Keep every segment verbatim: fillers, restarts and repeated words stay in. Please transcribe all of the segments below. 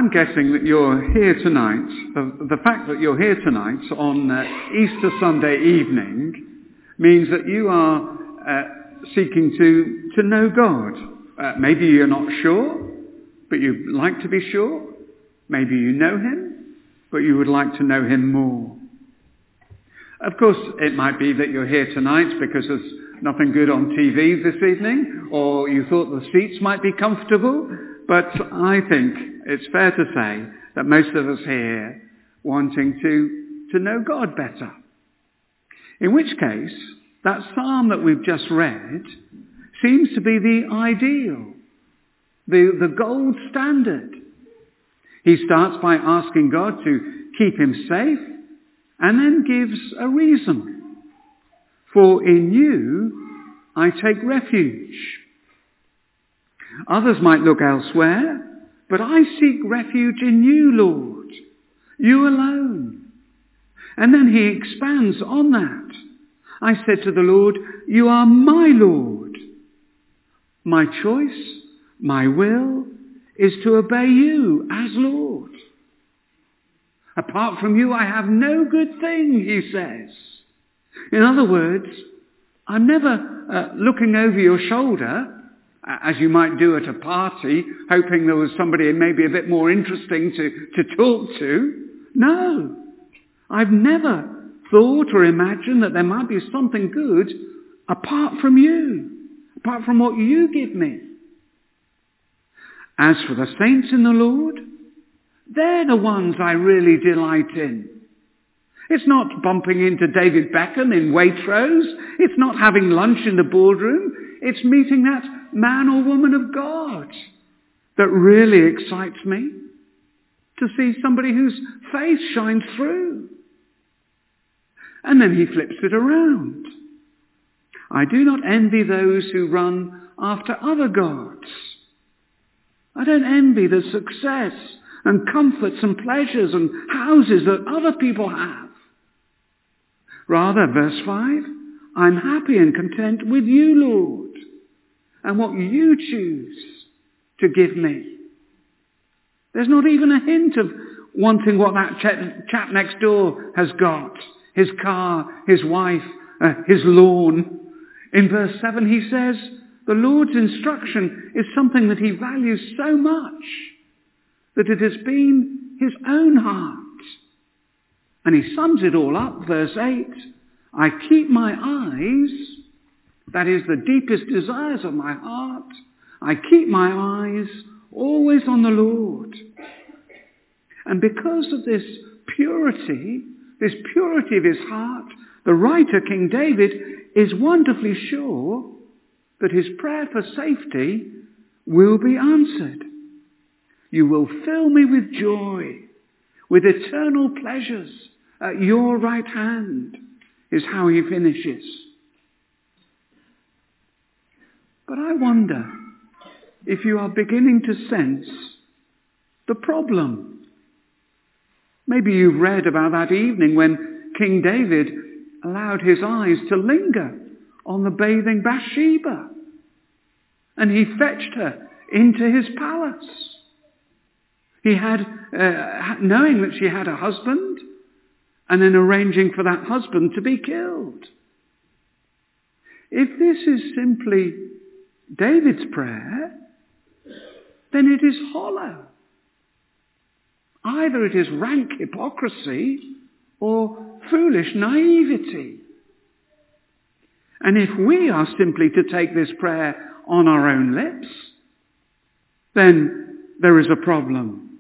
I'm guessing that you're here tonight, the, the fact that you're here tonight on uh, Easter Sunday evening means that you are uh, seeking to, to know God. Uh, maybe you're not sure, but you'd like to be sure. Maybe you know him, but you would like to know him more. Of course, it might be that you're here tonight because there's nothing good on T V this evening, or you thought the seats might be comfortable, but I think it's fair to say that most of us here wanting to, to know God better. In which case, that psalm that we've just read seems to be the ideal, the, the gold standard. He starts by asking God to keep him safe and then gives a reason. For in you I take refuge. Others might look elsewhere, but I seek refuge in you, Lord, you alone. And then he expands on that. I said to the Lord, you are my Lord. My choice, my will, is to obey you as Lord. Apart from you, I have no good thing, he says. In other words, I'm never uh, looking over your shoulder, as you might do at a party, hoping there was somebody maybe a bit more interesting to, to talk to. No, I've never thought or imagined that there might be something good apart from you, apart from what you give me. As for the saints in the Lord, they're the ones I really delight in. It's not bumping into David Beckham in Waitrose. It's not having lunch in the boardroom. It's meeting that man or woman of God that really excites me. To see somebody whose face shines through. And then he flips it around. I do not envy those who run after other gods. I don't envy the success and comforts and pleasures and houses that other people have. Rather, verse five, I'm happy and content with you, Lord, and what you choose to give me. There's not even a hint of wanting what that chap next door has got. His car, his wife, uh, his lawn. In verse seven he says, the Lord's instruction is something that he values so much that it has been his own heart. And he sums it all up, verse eight. I keep my eyes, that is the deepest desires of my heart, I keep my eyes always on the Lord. And because of this purity, this purity of his heart, the writer, King David, is wonderfully sure that his prayer for safety will be answered. You will fill me with joy, with eternal pleasures at your right hand, is how he finishes. But I wonder if you are beginning to sense the problem. Maybe you've read about that evening when King David allowed his eyes to linger on the bathing Bathsheba. And he fetched her into his palace. He had, uh, knowing that she had a husband, and then arranging for that husband to be killed. If this is simply David's prayer, then it is hollow. Either it is rank hypocrisy or foolish naivety. And if we are simply to take this prayer on our own lips, then there is a problem.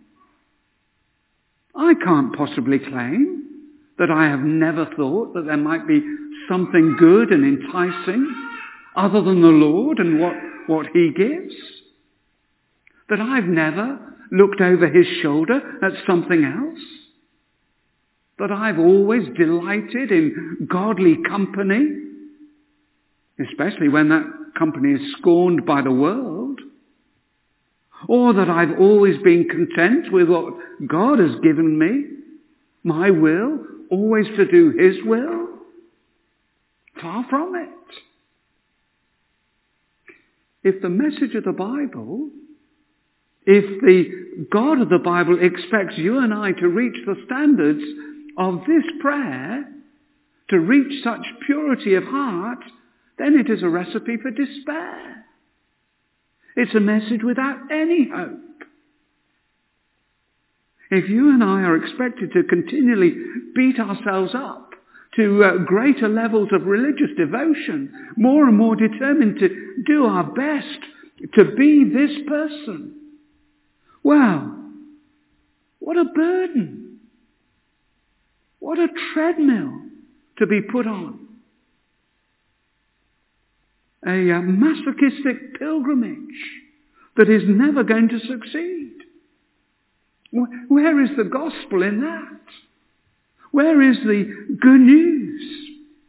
I can't possibly claim that I have never thought that there might be something good and enticing other than the Lord and what, what he gives. That I've never looked over his shoulder at something else. That I've always delighted in godly company, especially when that company is scorned by the world. Or that I've always been content with what God has given me, my will, always to do his will. Far from it. If the message of the Bible if the God of the Bible expects you and I to reach the standards of this prayer, to reach such purity of heart, then it is a recipe for despair. It's a message without any hope. If you and I are expected to continually beat ourselves up to uh, greater levels of religious devotion, more and more determined to do our best to be this person, well, what a burden. What a treadmill to be put on. A, a masochistic pilgrimage that is never going to succeed. Where is the gospel in that? Where is the good news?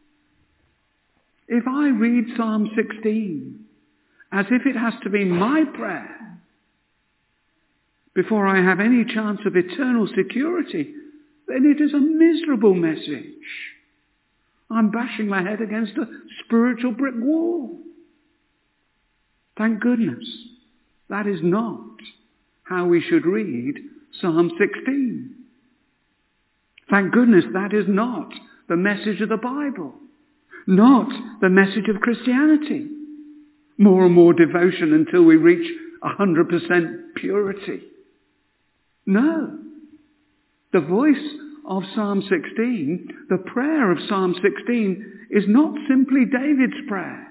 If I read Psalm sixteen as if it has to be my prayer before I have any chance of eternal security, then it is a miserable message. I'm bashing my head against a spiritual brick wall. Thank goodness that is not how we should read Psalm sixteen. Thank goodness that is not the message of the Bible, not the message of Christianity. More and more devotion until we reach one hundred percent purity. No. The voice of Psalm sixteen, the prayer of Psalm sixteen, is not simply David's prayer.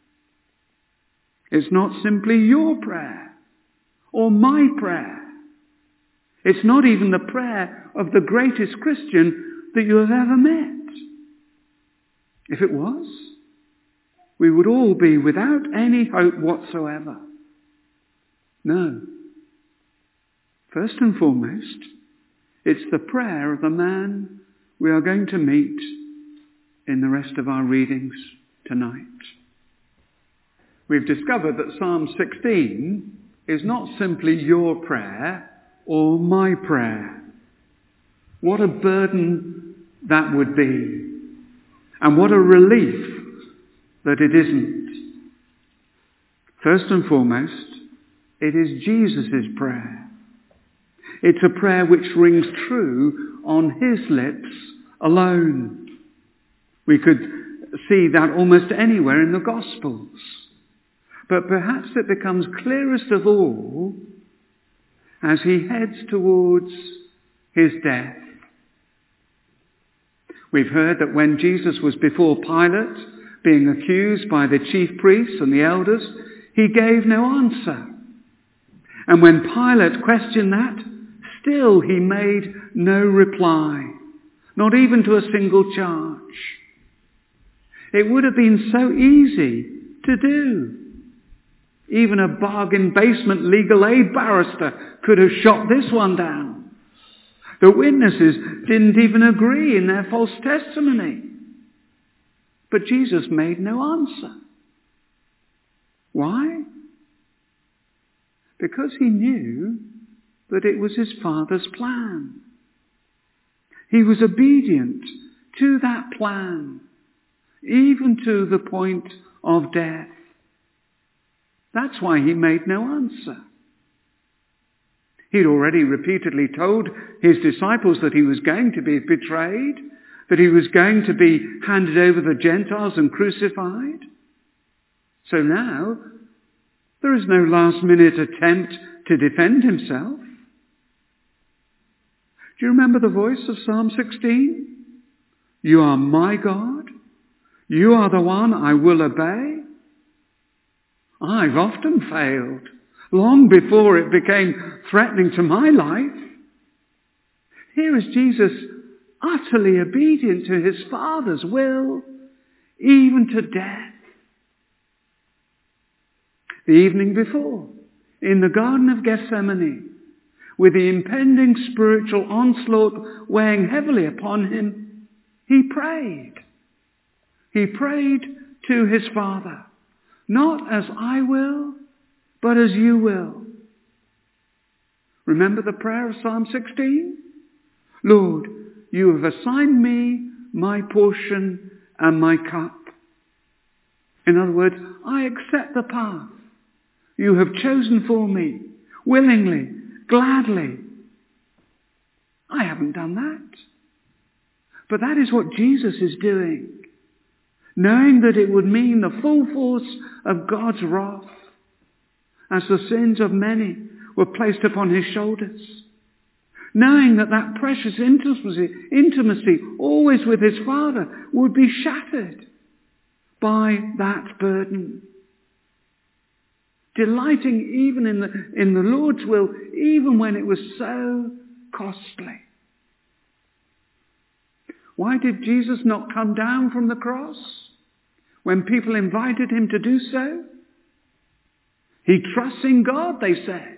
It's not simply your prayer or my prayer. It's not even the prayer of the greatest Christian that you have ever met. If it was, we would all be without any hope whatsoever. No. First and foremost, it's the prayer of the man we are going to meet in the rest of our readings tonight. We've discovered that Psalm sixteen is not simply your prayer or my prayer. What a burden that would be. And what a relief that it isn't. First and foremost, it is Jesus' prayer. It's a prayer which rings true on his lips alone. We could see that almost anywhere in the Gospels. But perhaps it becomes clearest of all as he heads towards his death. We've heard that when Jesus was before Pilate, being accused by the chief priests and the elders, he gave no answer. And when Pilate questioned that, still he made no reply, not even to a single charge. It would have been so easy to do. Even a bargain basement legal aid barrister could have shot this one down. The witnesses didn't even agree in their false testimony. But Jesus made no answer. Why? Because he knew that it was his Father's plan. He was obedient to that plan, even to the point of death. That's why he made no answer. He'd already repeatedly told his disciples that he was going to be betrayed, that he was going to be handed over to the Gentiles and crucified. So now, there is no last-minute attempt to defend himself. Do you remember the voice of Psalm sixteen? You are my God. You are the one I will obey. I've often failed, long before it became threatening to my life. Here is Jesus utterly obedient to his Father's will, even to death. The evening before, in the Garden of Gethsemane, with the impending spiritual onslaught weighing heavily upon him, he prayed. He prayed to his Father. Not as I will, but as you will. Remember the prayer of Psalm sixteen? Lord, you have assigned me my portion and my cup. In other words, I accept the path you have chosen for me, willingly, gladly. I haven't done that. But that is what Jesus is doing, knowing that it would mean the full force of God's wrath as the sins of many were placed upon his shoulders. Knowing that that precious intimacy, intimacy always with his Father would be shattered by that burden. Delighting even in the, in the Lord's will, even when it was so costly. Why did Jesus not come down from the cross when people invited him to do so? He trusts in God, they said.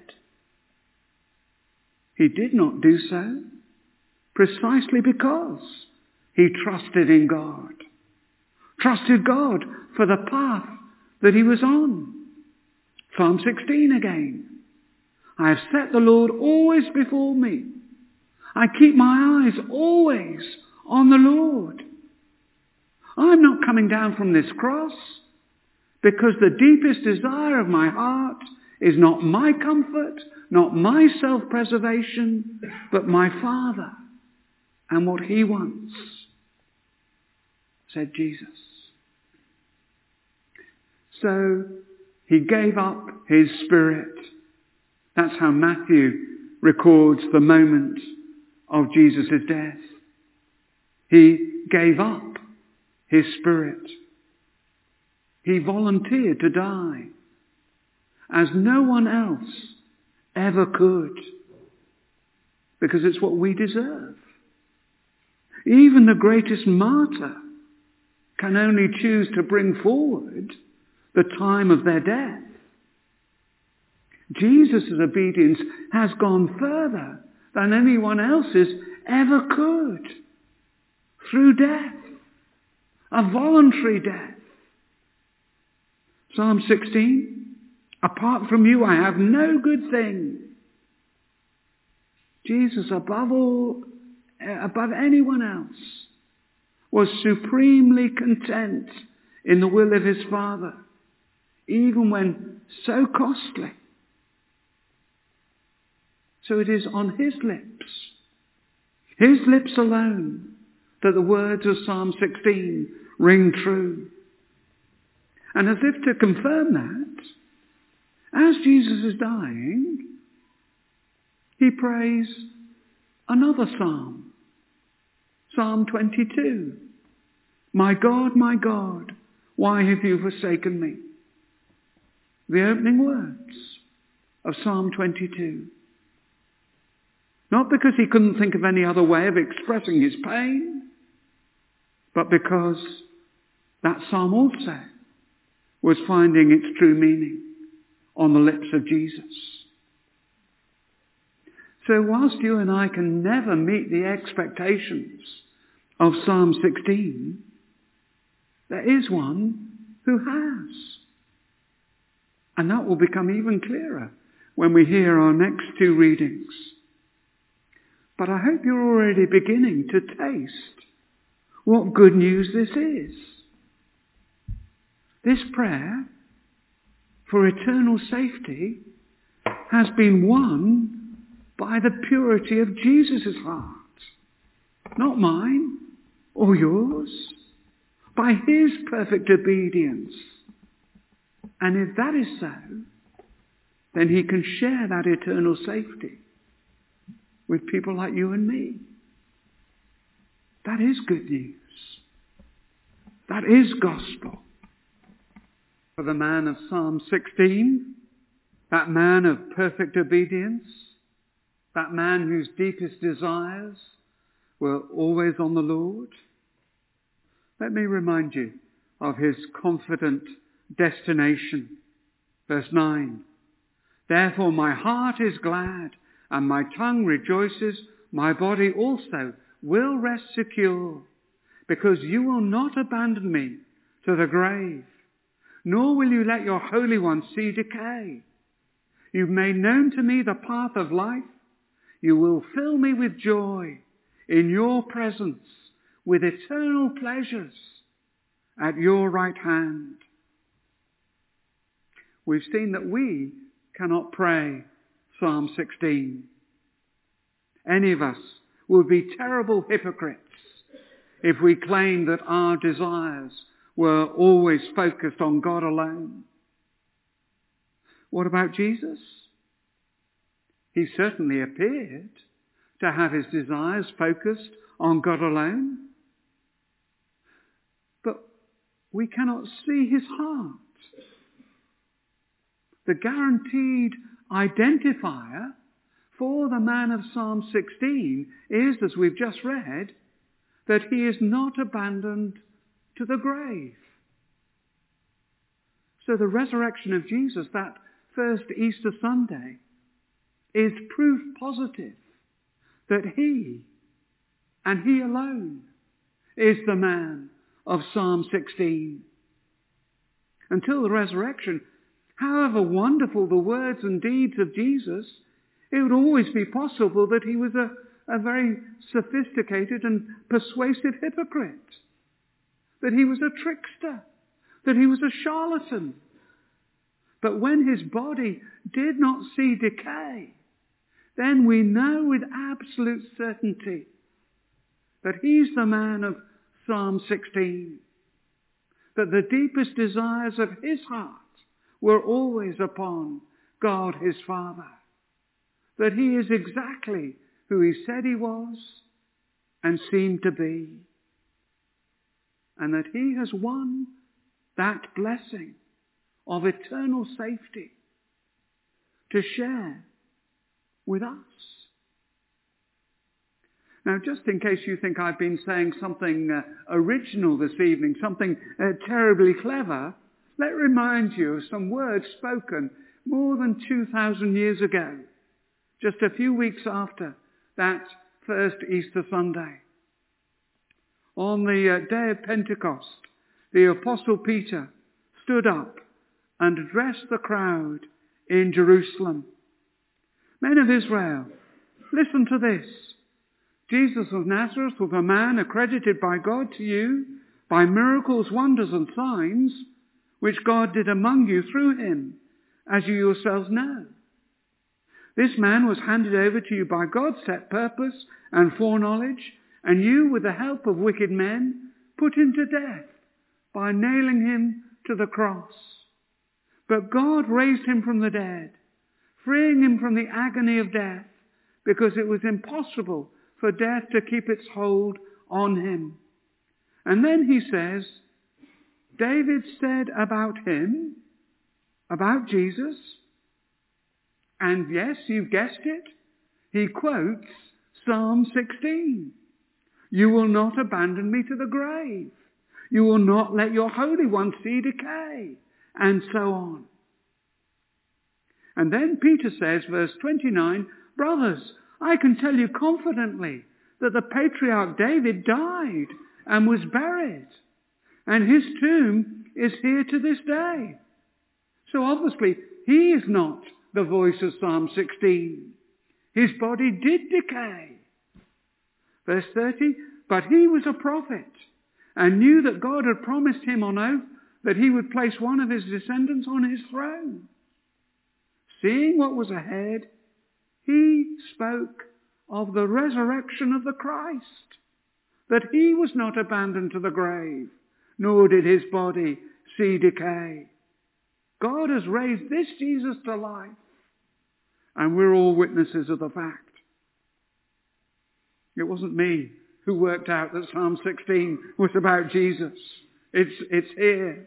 He did not do so precisely because he trusted in God. Trusted God for the path that he was on. Psalm sixteen again. I have set the Lord always before me. I keep my eyes always on the Lord. I'm not coming down from this cross because the deepest desire of my heart is not my comfort, not my self-preservation, but my Father and what he wants, said Jesus. So he gave up his spirit. That's how Matthew records the moment of Jesus' death. He gave up his spirit. He volunteered to die as no one else ever could, because it's what we deserve. Even the greatest martyr can only choose to bring forward the time of their death. Jesus' obedience has gone further than anyone else's ever could, through death, a voluntary death. Psalm sixteen, apart from you I have no good thing. Jesus, above all, above anyone else, was supremely content in the will of his Father, even when so costly. So it is on his lips, his lips alone, that the words of Psalm sixteen ring true. And as if to confirm that, as Jesus is dying, he prays another psalm, Psalm twenty-two. My God, my God, why have you forsaken me? The opening words of Psalm twenty-two. Not because he couldn't think of any other way of expressing his pain, but because that psalm also was finding its true meaning on the lips of Jesus. So whilst you and I can never meet the expectations of Psalm sixteen, there is one who has. And that will become even clearer when we hear our next two readings. But I hope you're already beginning to taste what good news this is. This prayer for eternal safety has been won by the purity of Jesus' heart. Not mine or yours. By his perfect obedience. And if that is so, then he can share that eternal safety with people like you and me. That is good news. That is gospel. For the man of Psalm sixteen, that man of perfect obedience, that man whose deepest desires were always on the Lord, let me remind you of his confident destination. Verse nine. Therefore my heart is glad, and my tongue rejoices, my body also will rest secure, because you will not abandon me to the grave, nor will you let your Holy One see decay. You've made known to me the path of life. You will fill me with joy in your presence, with eternal pleasures at your right hand. We've seen that we cannot pray Psalm sixteen. Any of us would be terrible hypocrites if we claimed that our desires were always focused on God alone. What about Jesus? He certainly appeared to have his desires focused on God alone. But we cannot see his heart. The guaranteed identifier for the man of Psalm sixteen is, as we've just read, that he is not abandoned to the grave. So the resurrection of Jesus, that first Easter Sunday, is proof positive that he, and he alone, is the man of Psalm sixteen. Until the resurrection, however wonderful the words and deeds of Jesus, it would always be possible that he was a, a very sophisticated and persuasive hypocrite, that he was a trickster, that he was a charlatan. But when his body did not see decay, then we know with absolute certainty that he's the man of Psalm sixteen, that the deepest desires of his heart were always upon God his Father, that he is exactly who he said he was and seemed to be, and that he has won that blessing of eternal safety to share with us. Now, just in case you think I've been saying something uh, original this evening, something uh, terribly clever, let me remind you of some words spoken more than two thousand years ago, just a few weeks after that first Easter Sunday. On the uh, day of Pentecost, the Apostle Peter stood up and addressed the crowd in Jerusalem. Men of Israel, listen to this. Jesus of Nazareth was a man accredited by God to you by miracles, wonders and signs, which God did among you through him, as you yourselves know. This man was handed over to you by God's set purpose and foreknowledge, and you, with the help of wicked men, put him to death by nailing him to the cross. But God raised him from the dead, freeing him from the agony of death, because it was impossible for death to keep its hold on him. And then he says, David said about him, about Jesus, and yes, you've guessed it, he quotes Psalm sixteen. You will not abandon me to the grave. You will not let your Holy One see decay. And so on. And then Peter says, verse twenty-nine, brothers, I can tell you confidently that the patriarch David died and was buried, and his tomb is here to this day. So obviously, he is not the voice of Psalm sixteen. His body did decay. Verse thirty, but he was a prophet and knew that God had promised him on oath that he would place one of his descendants on his throne. Seeing what was ahead, he spoke of the resurrection of the Christ, that he was not abandoned to the grave, nor did his body see decay. God has raised this Jesus to life, and we're all witnesses of the fact. It wasn't me who worked out that Psalm sixteen was about Jesus. It's, it's here.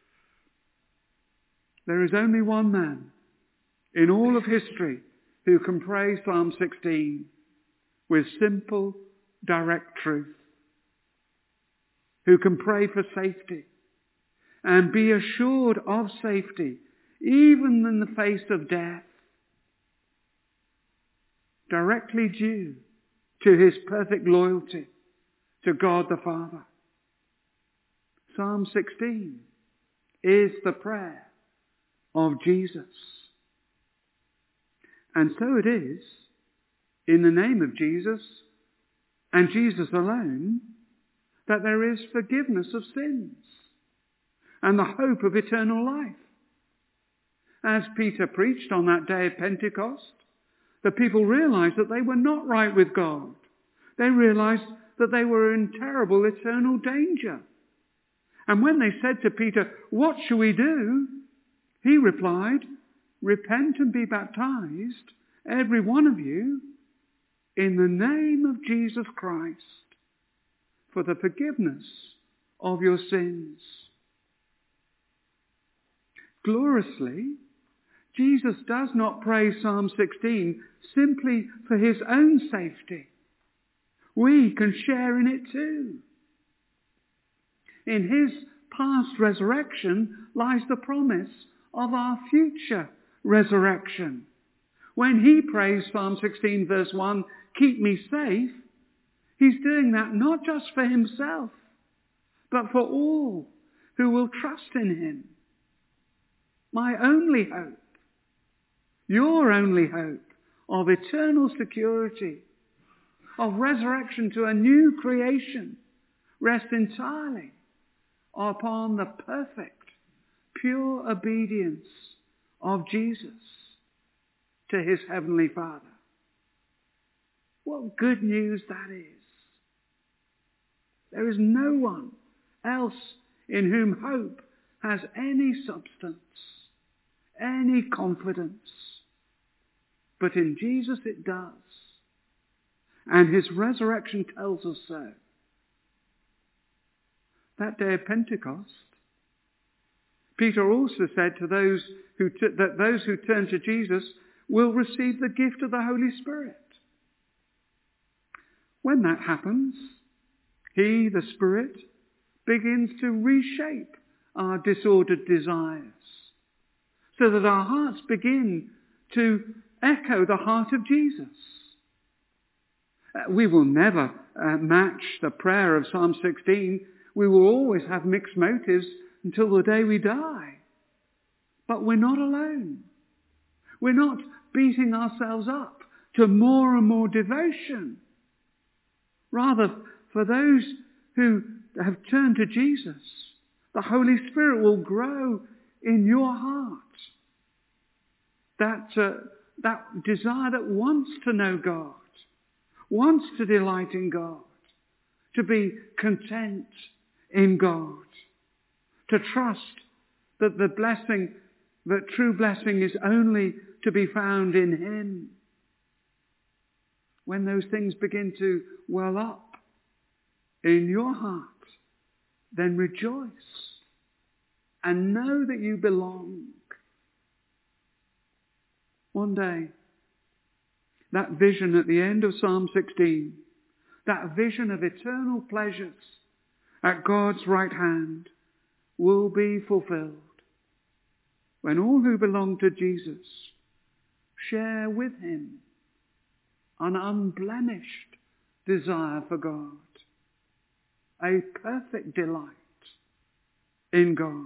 There is only one man in all of history who can pray Psalm sixteen with simple, direct truth, who can pray for safety and be assured of safety even in the face of death, directly due to his perfect loyalty to God the Father. Psalm sixteen is the prayer of Jesus. And so it is, in the name of Jesus and Jesus alone, that there is forgiveness of sins and the hope of eternal life. As Peter preached on that day of Pentecost, The people realized that they were not right with God. They realized that they were in terrible eternal danger. And when they said to Peter, "What shall we do?" he replied, "Repent and be baptized, every one of you, in the name of Jesus Christ, for the forgiveness of your sins." Gloriously, Jesus does not pray Psalm sixteen simply for his own safety. We can share in it too. In his past resurrection lies the promise of our future resurrection. When he prays Psalm sixteen verse one, "Keep me safe," he's doing that not just for himself, but for all who will trust in him. My only hope, your only hope of eternal security, of resurrection to a new creation, rests entirely upon the perfect, pure obedience of Jesus to his heavenly Father. What good news that is. There is no one else in whom hope has any substance, any confidence. But in Jesus it does. And his resurrection tells us so. That day of Pentecost, Peter also said to those who t- that those who turn to Jesus will receive the gift of the Holy Spirit. When that happens, he, the Spirit, begins to reshape our disordered desires so that our hearts begin to echo the heart of Jesus. Uh, we will never uh, match the prayer of Psalm sixteen. We will always have mixed motives until the day we die. But we're not alone. We're not beating ourselves up to more and more devotion. Rather, for those who have turned to Jesus, the Holy Spirit will grow in your heart. That, uh, that desire that wants to know God, wants to delight in God, to be content in God, to trust that the blessing, that true blessing is only to be found in him. When those things begin to well up in your heart, then rejoice and know that you belong. One day, that vision at the end of Psalm sixteen, that vision of eternal pleasures at God's right hand, will be fulfilled when all who belong to Jesus share with him an unblemished desire for God, a perfect delight in God.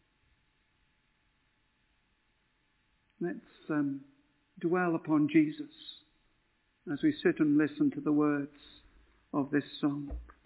Let's um, dwell upon Jesus as we sit and listen to the words of this song.